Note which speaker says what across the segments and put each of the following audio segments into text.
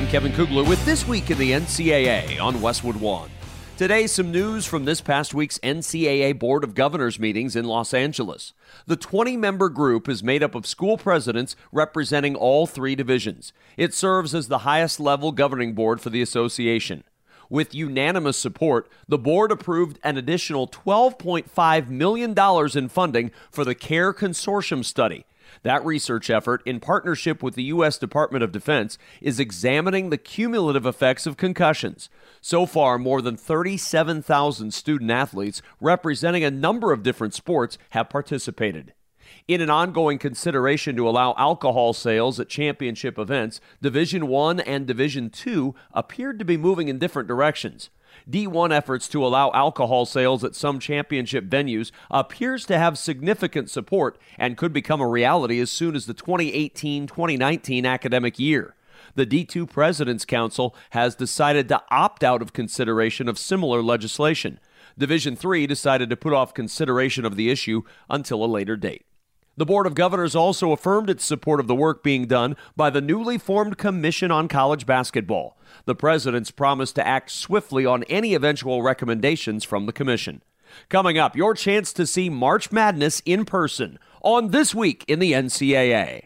Speaker 1: I'm Kevin Kugler with This Week in the NCAA on Westwood One. Today, some news from this past week's NCAA Board of Governors meetings in Los Angeles. The 20-member group is made up of school presidents representing all three divisions. It serves as the highest-level governing board for the association. With unanimous support, the board approved an additional $12.5 million in funding for the CARE Consortium study. That research effort, in partnership with the U.S. Department of Defense, is examining the cumulative effects of concussions. So far, more than 37,000 student-athletes representing a number of different sports have participated. In an ongoing consideration to allow alcohol sales at championship events, Division I and Division II appeared to be moving in different directions. D1 efforts to allow alcohol sales at some championship venues appears to have significant support and could become a reality as soon as the 2018-2019 academic year. The D2 President's Council has decided to opt out of consideration of similar legislation. Division III decided to put off consideration of the issue until a later date. The Board of Governors also affirmed its support of the work being done by the newly formed Commission on College Basketball. The presidents promised to act swiftly on any eventual recommendations from the commission. Coming up, your chance to see March Madness in person on This Week in the NCAA.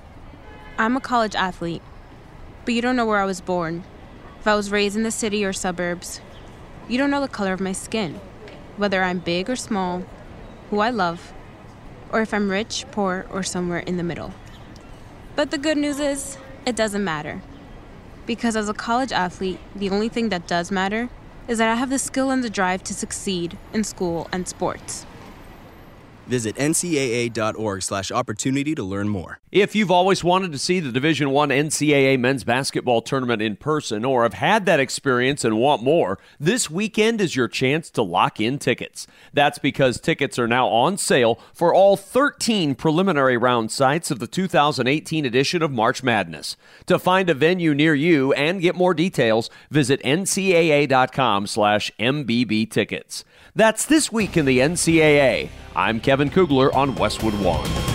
Speaker 2: I'm a college athlete, but you don't know where I was born. If I was raised in the city or suburbs, you don't know the color of my skin, whether I'm big or small, who I love, or if I'm rich, poor, or somewhere in the middle. But the good news is, it doesn't matter. Because as a college athlete, the only thing that does matter is that I have the skill and the drive to succeed in school and sports.
Speaker 3: Visit ncaa.org/opportunity to learn more.
Speaker 1: If you've always wanted to see the Division I NCAA men's basketball tournament in person or have had that experience and want more, this weekend is your chance to lock in tickets. That's because tickets are now on sale for all 13 preliminary round sites of the 2018 edition of March Madness. To find a venue near you and get more details, visit ncaa.com/MBB tickets. That's This Week in the NCAA. I'm Kevin Kugler on Westwood One.